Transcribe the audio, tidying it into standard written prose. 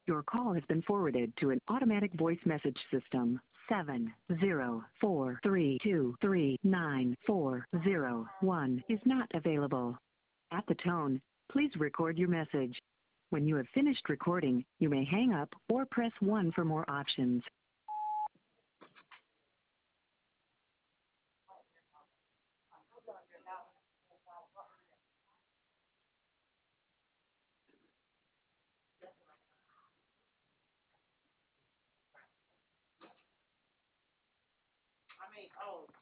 Your call has been forwarded to an automatic voice message system. 704323940 is not available. At the tone, please record your message. When you have finished recording, you may hang up or press 1 for more options. Oh.